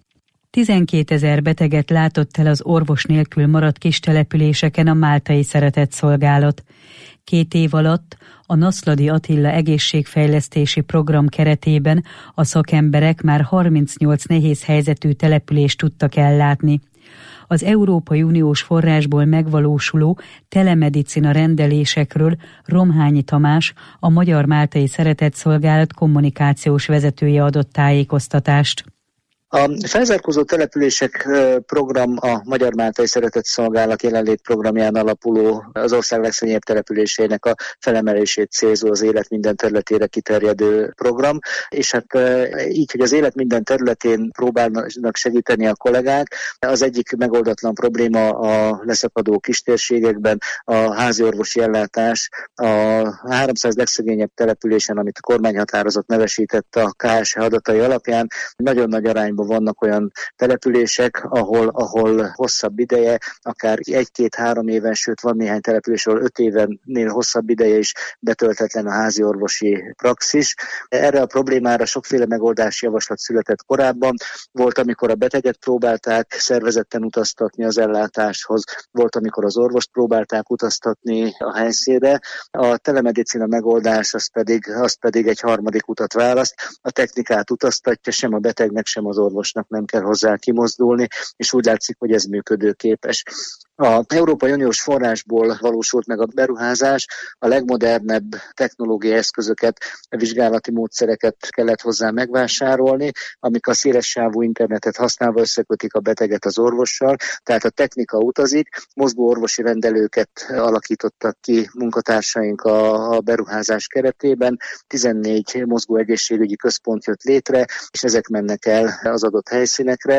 tizenkétezer beteget látott el az orvos nélkül maradt kis településeken a Máltai Szeretetszolgálat. Két év alatt a Naszladi Attila egészségfejlesztési program keretében a szakemberek már harmincnyolc nehéz helyzetű települést tudtak ellátni. Az Európai Uniós forrásból megvalósuló telemedicina rendelésekről Romhányi Tamás, a Magyar Máltai Szeretetszolgálat kommunikációs vezetője adott tájékoztatást. A felzárkózó települések program a Magyar Máltai Szeretetszolgálat jelenlét programján alapuló, az ország legszegényebb településének a felemelését célzó, az élet minden területére kiterjedő program, és hát így, hogy az élet minden területén próbálnak segíteni a kollégák, az egyik megoldatlan probléma a leszakadó kistérségekben a háziorvosi ellátás. A háromszáz legszegényebb településen, amit a kormányhatározat nevesített a ká es há adatai alapján, nagyon nagy arányban vannak olyan települések, ahol, ahol hosszabb ideje, akár egy-két-három éven, sőt van néhány település, ahol öt évennél hosszabb ideje is betöltetlen a házi orvosi praxis. Erre a problémára sokféle megoldási javaslat született korábban. Volt, amikor a beteget próbálták szervezetten utaztatni az ellátáshoz, volt, amikor az orvost próbálták utaztatni a helyszínre. A telemedicina megoldás az pedig, az pedig egy harmadik utat választ. A technikát utaztatja, sem a betegnek, sem az orvosnak nem kell hozzá kimozdulni, és úgy látszik, hogy ez működőképes. A Európai Uniós forrásból valósult meg a beruházás, a legmodernebb technológiai eszközöket, vizsgálati módszereket kellett hozzá megvásárolni, amik a szélessávú internetet használva összekötik a beteget az orvossal, tehát a technika utazik, mozgó orvosi rendelőket alakítottak ki munkatársaink a, a beruházás keretében, tizennégy mozgó egészségügyi központ jött létre, és ezek mennek el az adott helyszínekre.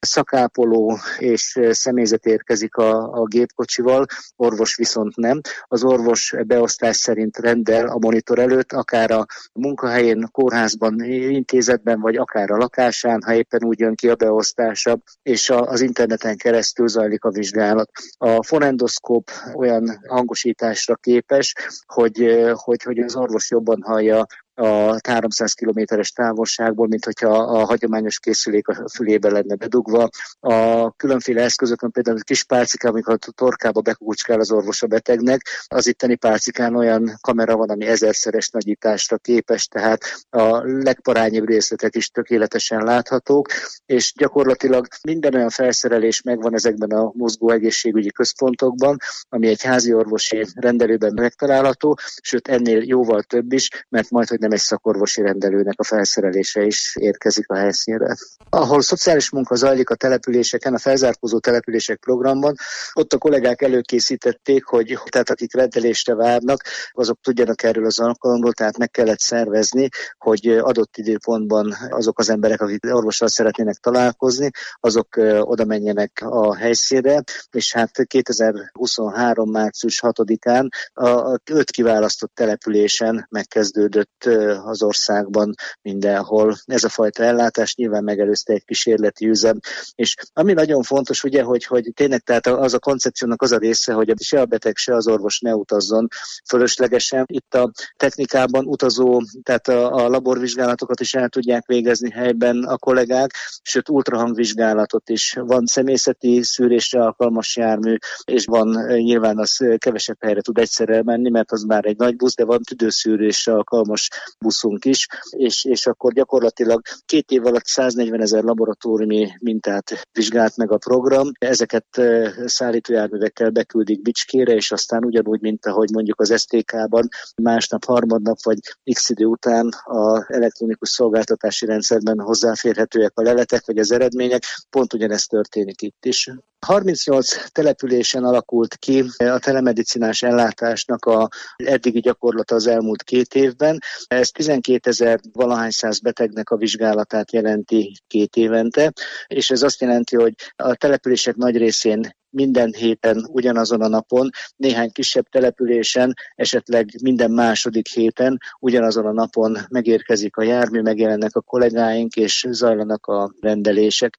Szakápoló és személyzet érkezik a, a gépkocsival, orvos viszont nem. Az orvos beosztás szerint rendel a monitor előtt, akár a munkahelyén, kórházban, intézetben, vagy akár a lakásán, ha éppen úgy jön ki a beosztása, és a, az interneten keresztül zajlik a vizsgálat. A fonendoszkóp olyan hangosításra képes, hogy, hogy, hogy az orvos jobban hallja a háromszáz kilométeres távolságból, mint hogyha a hagyományos készülék a fülébe lenne bedugva. A különféle eszközökön például a kis pálcikán, amikor a torkába bekukucskál az orvos a betegnek, az itteni pálcikán olyan kamera van, ami ezerszeres nagyításra képes, tehát a legparányibb részletek is tökéletesen láthatók, és gyakorlatilag minden olyan felszerelés megvan ezekben a mozgó egészségügyi központokban, ami egy házi orvosi rendelőben megtalálható, sőt ennél jóval több is, mert majd, hogy nem egy szakorvosi rendelőnek a felszerelése is érkezik a helyszínre. Ahol szociális munka zajlik a településeken, a felzárkózó települések programban, ott a kollégák előkészítették, hogy tehát akik rendelésre várnak, azok tudjanak erről az alkalomról, tehát meg kellett szervezni, hogy adott időpontban azok az emberek, akik orvossal szeretnének találkozni, azok oda menjenek a helyszínre, és hát kétezer-huszonhárom március hatodikán a öt kiválasztott településen megkezdődött az országban mindenhol. Ez a fajta ellátás nyilván megelőzte egy kísérleti üzem. És ami nagyon fontos, ugye, hogy, hogy tényleg tehát az a koncepciónak az a része, hogy se a beteg, se az orvos ne utazzon fölöslegesen. Itt a technikában utazó, tehát a, a laborvizsgálatokat is el tudják végezni helyben a kollégák, sőt ultrahangvizsgálatot is. Van személyzeti szűrésre alkalmas jármű, és van nyilván az kevesebb helyre tud egyszerre menni, mert az már egy nagy busz, de van tüdőszűrésre alkalmas buszunk is, és, és akkor gyakorlatilag két év alatt száznegyvenezer laboratóriumi mintát vizsgált meg a program. Ezeket szállítójárművekkel beküldik Bicskére, és aztán ugyanúgy, mint ahogy mondjuk az es té ká-ban másnap, harmadnap vagy x idő után az elektronikus szolgáltatási rendszerben hozzáférhetőek a leletek vagy az eredmények, pont ugyanezt történik itt is. harmincnyolc településen alakult ki a telemedicinás ellátásnak a eddigi gyakorlata az elmúlt két évben. Ez tizenkétezer valahány száz betegnek a vizsgálatát jelenti két évente, és ez azt jelenti, hogy a települések nagy részén minden héten ugyanazon a napon, néhány kisebb településen, esetleg minden második héten ugyanazon a napon megérkezik a jármű, megjelennek a kollégáink, és zajlanak a rendelések.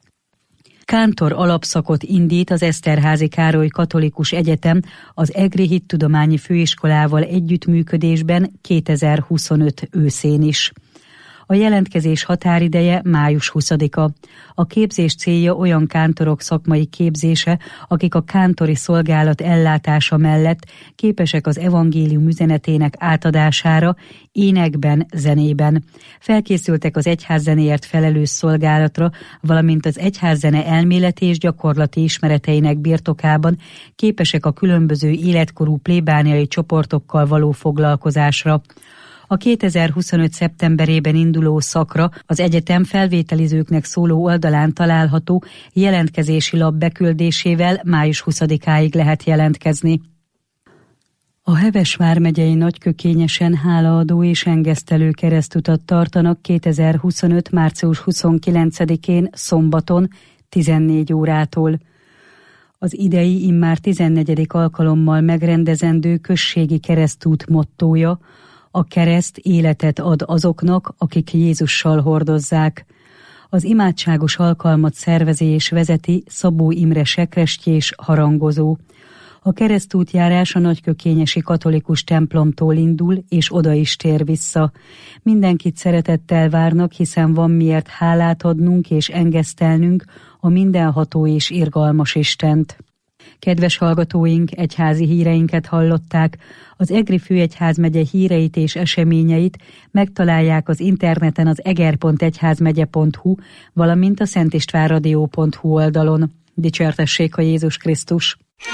Kántor alapszakot indít az Eszterházy Károly Katolikus Egyetem az EGRI Hittudományi Főiskolával együttműködésben kétezer-huszonöt őszén is. A jelentkezés határideje május huszadika. A képzés célja olyan kántorok szakmai képzése, akik a kántori szolgálat ellátása mellett képesek az evangélium üzenetének átadására, énekben, zenében. Felkészültek az egyházzenéért felelős szolgálatra, valamint az egyházzene elméleti és gyakorlati ismereteinek birtokában képesek a különböző életkorú plébániai csoportokkal való foglalkozásra. A kétezer-huszonöt szeptemberében induló szakra az egyetem felvételizőknek szóló oldalán található jelentkezési lap beküldésével május huszadikáig lehet jelentkezni. A Heves vármegyei Nagykökényesen hálaadó és engesztelő keresztutat tartanak kétezer-huszonöt március huszonkilencedikén szombaton tizennégy órától. Az idei immár tizennegyedik alkalommal megrendezendő községi keresztút mottója: a kereszt életet ad azoknak, akik Jézussal hordozzák. Az imádságos alkalmat szervezi és vezeti Szabó Imre sekrestyés harangozó. A keresztútjárás a nagykökényesi katolikus templomtól indul, és oda is tér vissza. Mindenkit szeretettel várnak, hiszen van miért hálát adnunk és engesztelnünk a mindenható és irgalmas Istent. Kedves hallgatóink, egyházi híreinket hallották. Az EGRI Főegyházmegye híreit és eseményeit megtalálják az interneten az eger pont egyházmegye pont hu, valamint a szentistvánradio pont hu oldalon. Dicsértessék a Jézus Krisztus!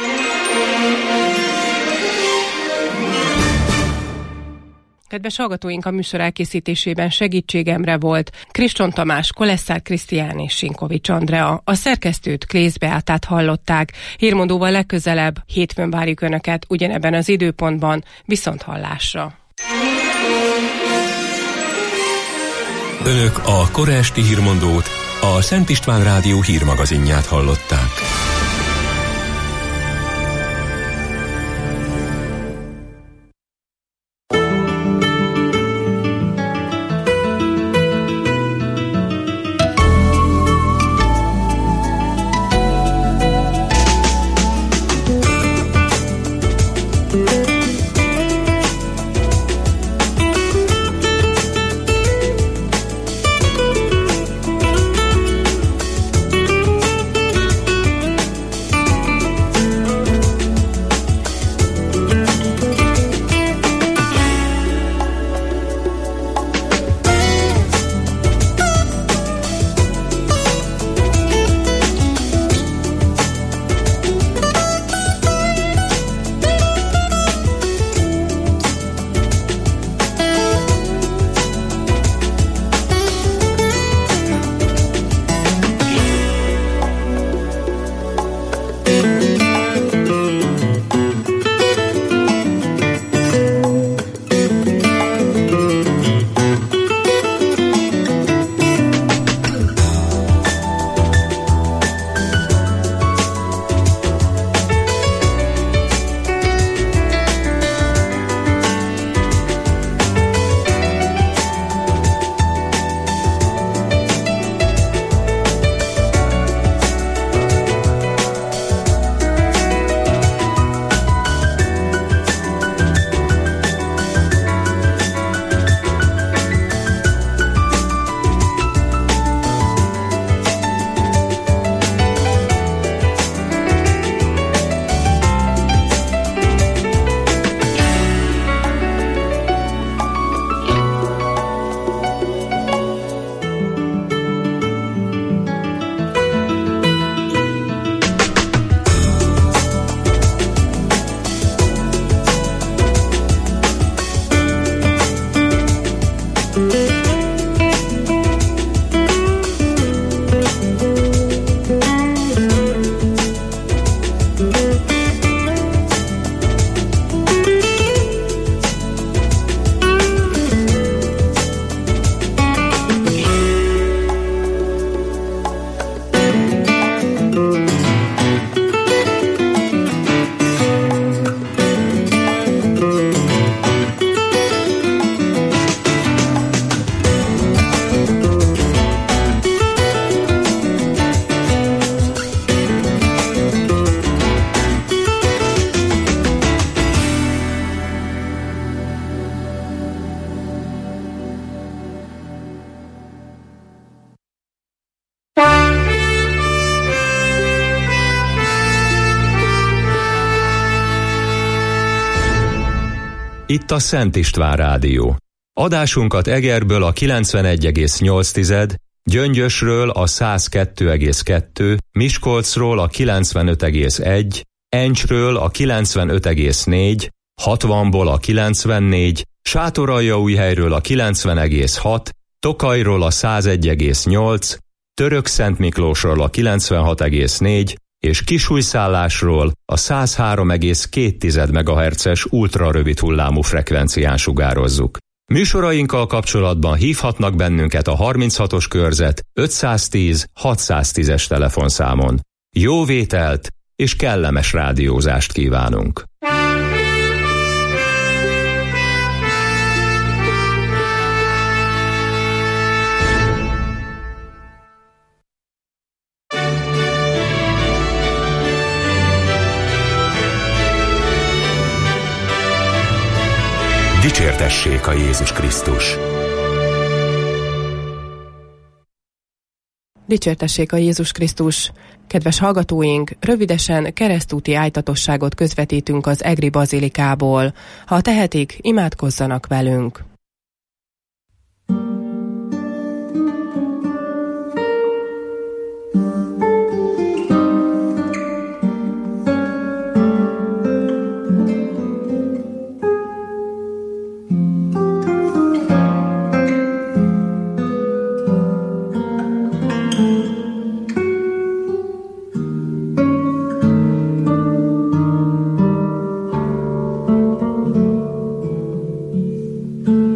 Kedves hallgatóink, a műsor elkészítésében segítségemre volt Kriston Tamás, Kolesszár Krisztián és Sinkovics Andrea. A szerkesztőt, Klész Beátát hallották. Hírmondóval legközelebb hétfőn várjuk Önöket ugyanebben az időpontban. Viszont hallásra! Önök a kora esti hírmondót A Szent István Rádió hírmagazinját hallották. Itt a Szent István Rádió. Adásunkat Egerből a kilencvenegy egész nyolc, Gyöngyösről a száz kettő egész kettő, Miskolcról a kilencvenöt egész egy, Encsről a kilencvenöt egész négy, hatvanból a kilencvennégy, Sátoraljaújhelyről a kilencven egész hat, Tokajról a száz egy egész nyolc, Törökszentmiklósról a kilencvenhat egész négy, és Kisújszállásról a száz három egész két megahertzes ultrarövid hullámú frekvencián sugározzuk. Műsorainkkal kapcsolatban hívhatnak bennünket a harminchatos körzet ötszáztíz hatszáztízes telefonszámon. Jó vételt és kellemes rádiózást kívánunk! Dicsértessék a Jézus Krisztus! Dicsértessék a Jézus Krisztus! Kedves hallgatóink, rövidesen keresztúti ájtatosságot közvetítünk az egri bazilikából. Ha tehetik, imádkozzanak velünk! Mm-hmm.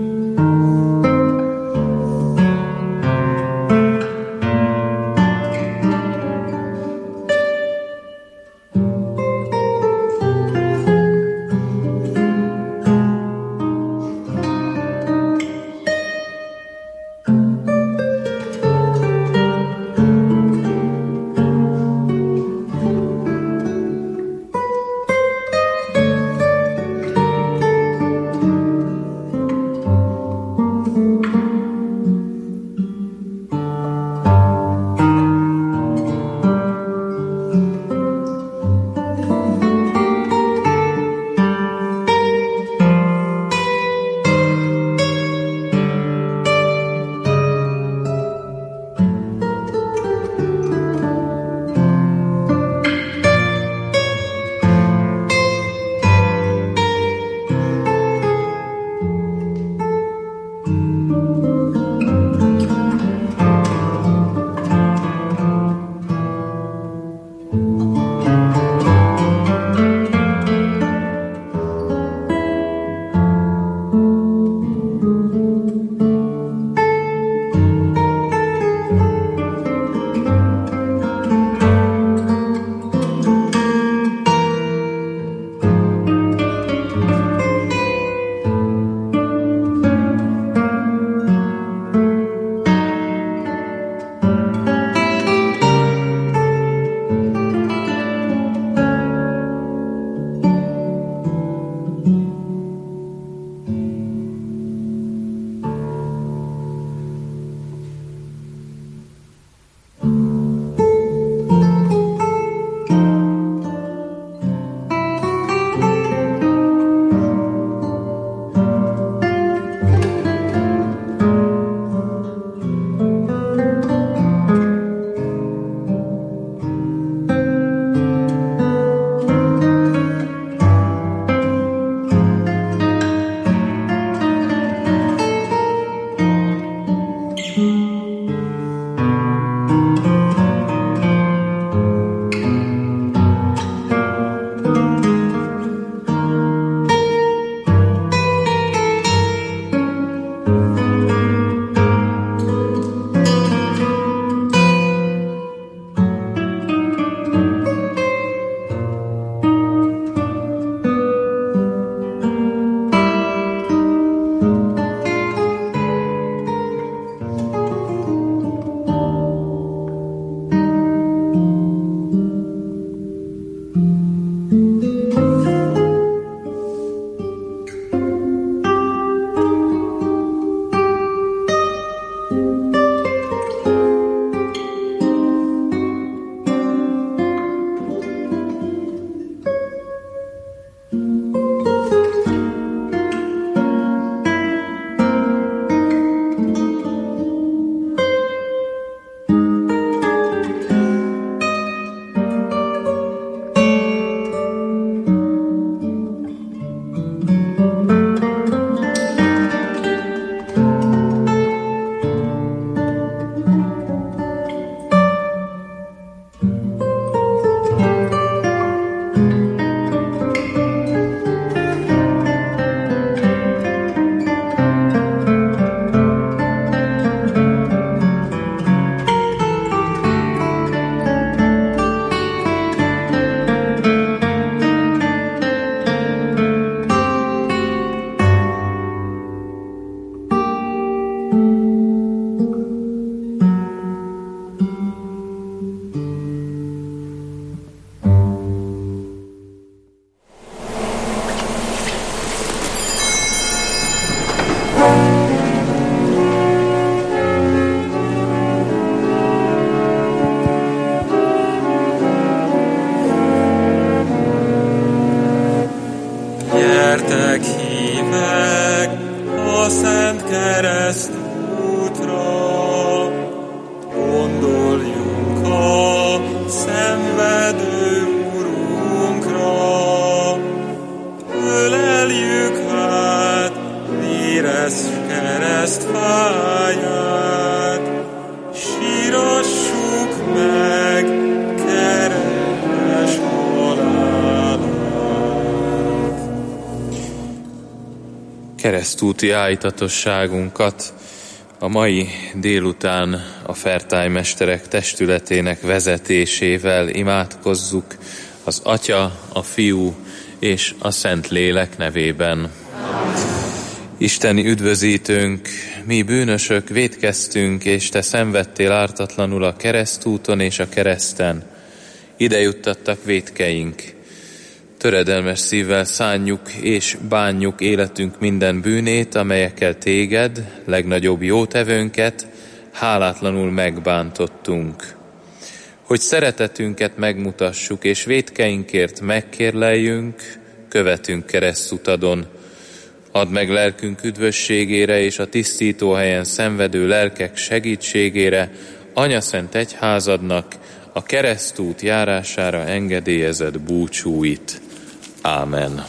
keresztúti ájtatosságunkat a mai délután a fertálymesterek testületének vezetésével imádkozzuk az Atya, a Fiú és a Szentlélek nevében. Isteni üdvözítőnk, mi bűnösök vétkeztünk, és Te szenvedtél ártatlanul a keresztúton és a kereszten. Ide juttattak vétkeink. Töredelmes szívvel szánjuk és bánjuk életünk minden bűnét, amelyekkel Téged, legnagyobb jótevőnket, hálátlanul megbántottunk. Hogy szeretetünket megmutassuk, és vétkeinkért megkérleljünk, követünk keresztutadon. Add meg lelkünk üdvösségére és a tisztító helyen szenvedő lelkek segítségére, Anyaszent Egyházadnak a keresztút járására engedélyezett búcsúit. Ámen.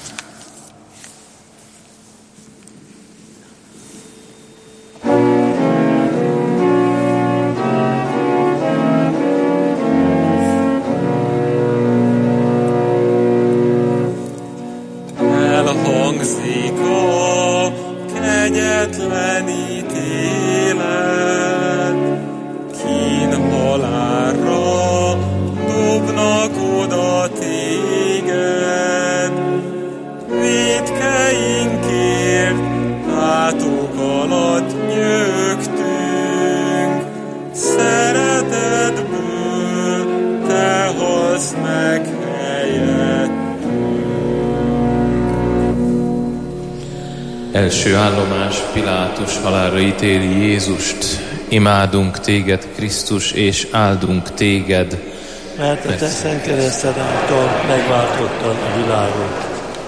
Elhangzik a kegyetlen ítélet, kínhalálra dobnak oda téged, vétkeinkért átok alatt nyögtünk, szeretetből te halsz meg helyettünk. Első állomás, Pilátus halálra ítéli Jézust. Imádunk Téged, Krisztus, és áldunk Téged, mert a Te szent kereszted által megváltottad a világot.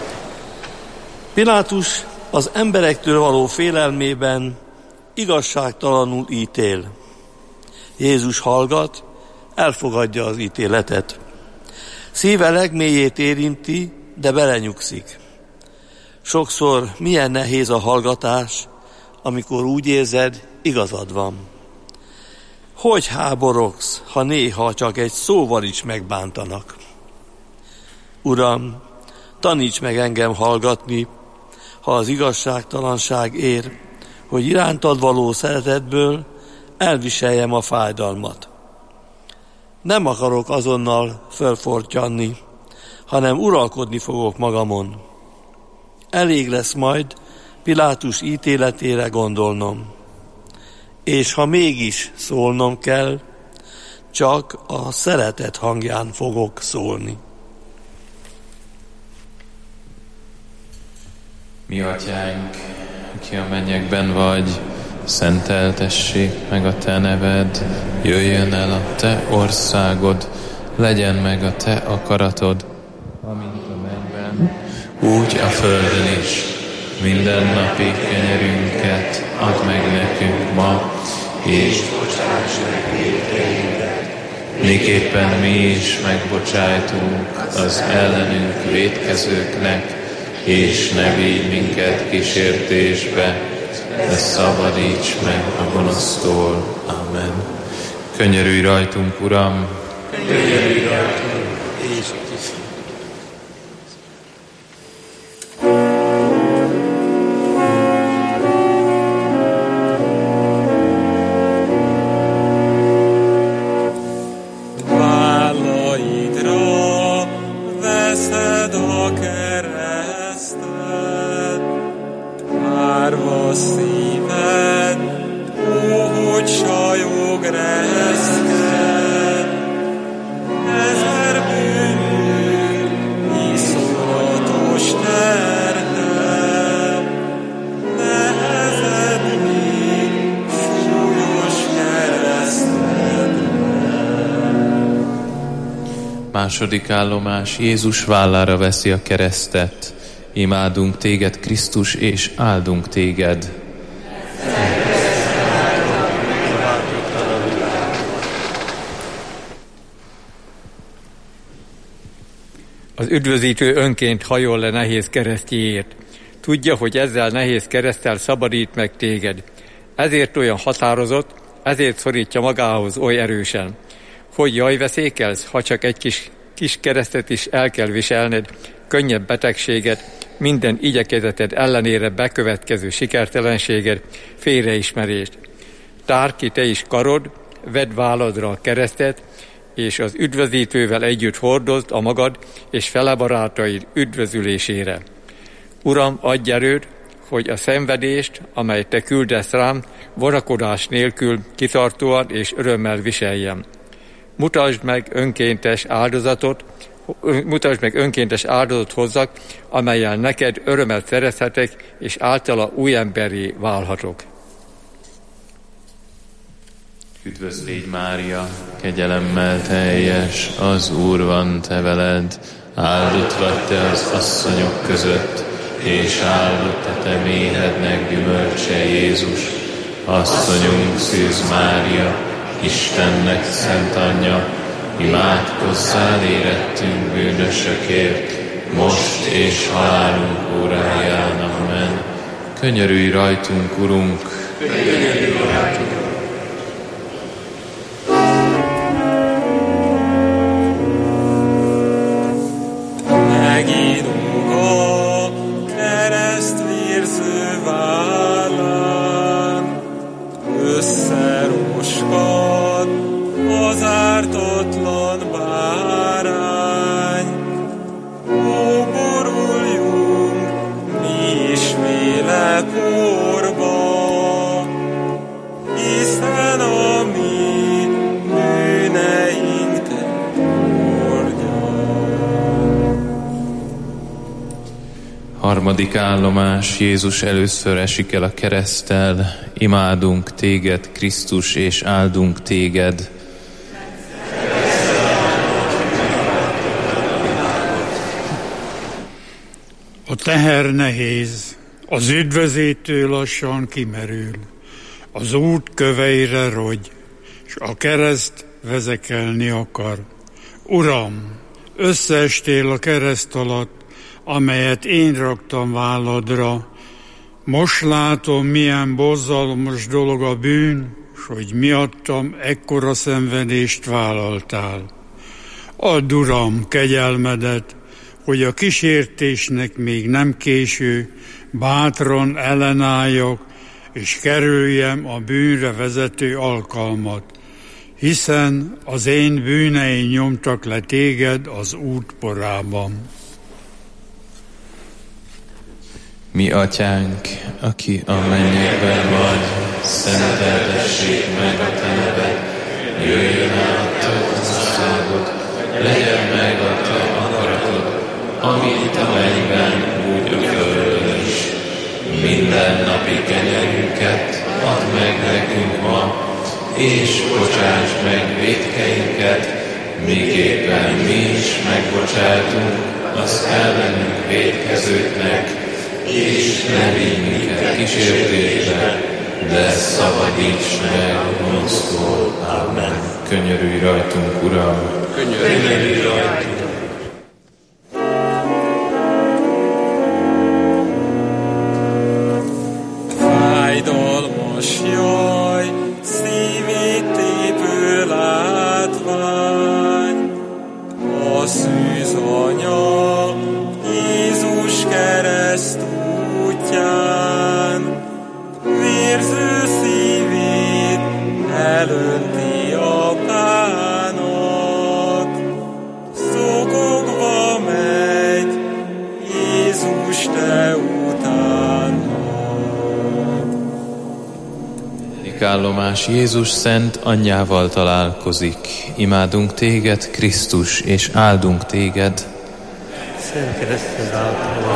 Pilátus az emberektől való félelmében igazságtalanul ítél. Jézus hallgat, elfogadja az ítéletet. Szíve legmélyét érinti, de belenyugszik. Sokszor milyen nehéz a hallgatás, amikor úgy érzed, igazad van. Hogy háborogsz, ha néha csak egy szóval is megbántanak? Uram, taníts meg engem hallgatni, ha az igazságtalanság ér, hogy irántad való szeretetből elviseljem a fájdalmat. Nem akarok azonnal fölfortyanni, hanem uralkodni fogok magamon. Elég lesz majd Pilátus ítéletére gondolnom. És ha mégis szólnom kell, csak a szeretet hangján fogok szólni. Mi Atyánk, aki a mennyekben vagy, szenteltessék meg a Te neved, jöjjön el a Te országod, legyen meg a Te akaratod, amint a mennyben, úgy a földön is. Mindennapi kenyerünket add meg nekünk ma, és bocsáss meg vétkeinket, miképpen mi is megbocsájtunk az ellenünk vétkezőknek, és ne vigy minket kísértésbe, de szabadíts meg a gonosztól. Amen. Könyörülj rajtunk, Uram! Könyörülj rajtunk, és Második állomás, Jézus vállára veszi a keresztet. Imádunk Téged, Krisztus, és áldunk Téged. Az üdvözítő önként hajol le nehéz keresztjéért. Tudja, hogy ezzel nehéz kereszttel szabadít meg téged. Ezért olyan határozott, ezért szorítja magához oly erősen. Hogy jaj veszékelsz, ha csak egy kis, kis keresztet is el kell viselned, könnyebb betegséget, minden igyekezeted ellenére bekövetkező sikertelenséged, félreismerést. Tárd ki te is karod, vedd válladra a keresztet, és az üdvözítővel együtt hordozd a magad és fele barátaid üdvözülésére. Uram, adj erőd, hogy a szenvedést, amely te küldesz rám, vonakodás nélkül kitartóan és örömmel viseljem. Mutasd meg önkéntes áldozatot, mutasd meg önkéntes áldozatot hozzak, amellyel neked örömet szerezhetek, és általa új emberré válhatok. Üdvözl légy, Mária, kegyelemmel teljes, az Úr van te veled, áldott vagy te az asszonyok között, és áldott a te méhednek gyümölcse, Jézus. Asszonyunk, Szűz Mária, Istennek szent anyja, imádkozzál érettünk bűnösökért, most és halálunk óráján. Amen. Könyörülj rajtunk, Urunk! Könyörülj rajtunk! Megírunk a keresztvérző vállán, összeroskad az ártatlan bárány. Ó, boruljunk mi is véle porba, hiszen a mi bűneink te Harmadik állomás, Jézus először esik el a kereszttel, imádunk téged, Krisztus, és áldunk téged. A teher nehéz, az üdvözítő lassan kimerül, az út köveire rogy, s a kereszt vezekelni akar. Uram, összeestél a kereszt alatt, amelyet én raktam válladra. Most látom, milyen borzalmas dolog a bűn, s hogy miattam ekkora szenvedést vállaltál. Add, Uram, kegyelmedet, hogy a kísértésnek még nem késő, bátran ellenálljak, és kerüljem a bűnre vezető alkalmat, hiszen az én bűneim nyomtak le téged az útporában. Mi atyánk, aki a mennyekben vagy, szenteltessék meg a te neved, jöjjön el a te országod, legyen meg a te akaratod, amit a mennyben, úgy a földön is. Minden napi kenyerünket add meg nekünk ma, és bocsáss meg vétkeinket, miképpen mi is megbocsátunk az ellenünk vétkezőknek, és ne vigy minket kísértésbe, de szabadíts meg a gonosztól. Amen. Könyörülj rajtunk, Uram! Könyörülj rajtunk! Fájdalmas jaj, szívét tépő látvány, a szűz anya, Jézus kereszt útján, vérző szívét elönti apának, szokogva megy Jézus te utánad. Állomás, Jézus szent anyjával találkozik. Imádunk téged, Krisztus, és áldunk téged. Szent kereszted által.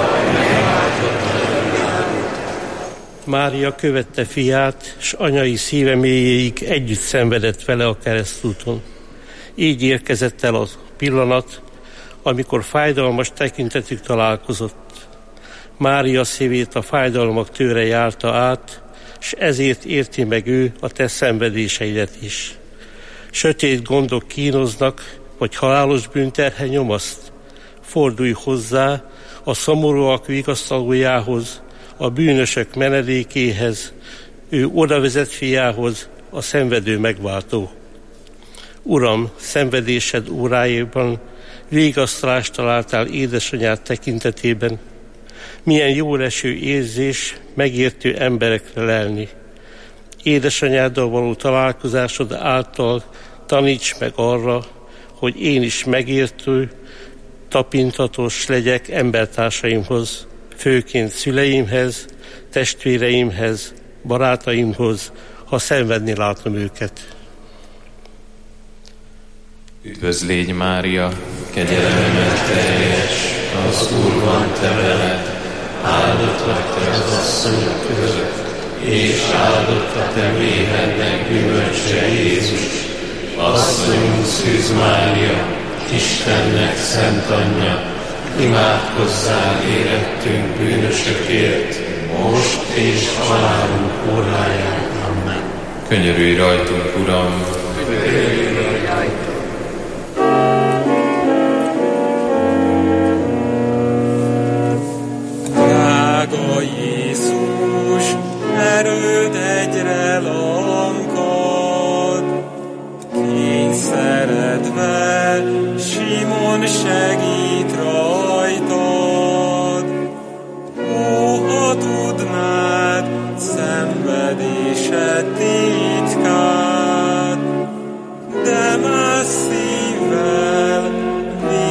Mária követte fiát, s anyai szíve mélyéig együtt szenvedett vele a keresztúton. Így érkezett el az pillanat, amikor fájdalmas tekintetük találkozott. Mária szívét a fájdalmak tőre járta át, s ezért érti meg ő a te szenvedéseidet is. Sötét gondok kínoznak, vagy halálos bűnterhe nyomaszt. Fordulj hozzá a szomorúak vigasztalójához, a bűnösök menedékéhez, ő odavezet fiához, a szenvedő megváltó. Uram, szenvedésed órájában vigasztalást találtál édesanyád tekintetében. Milyen jóleső érzés megértő emberekre lelni. Édesanyáddal való találkozásod által taníts meg arra, hogy én is megértő, tapintatos legyek embertársaimhoz, főként szüleimhez, testvéreimhez, barátaimhoz, ha szenvedni látom őket. Üdvözl légy, Mária, kegyelemmel teljes, az Úr van te veled, áldott vagy te az asszonyok között, és áldott a te méhednek bűvöccse, Jézus. Asszonyunk Szűz Mária, Istennek szent anyja, imádkozzál érettünk bűnösökért, most és halálunk óráján. Amen. Könyörülj rajtunk, Uram! Könyörülj rajtunk! Drága Jézus, erőd egyre lankad, kényszeredve Simon segít rajtad. Ó, ha tudnád, szenvedésed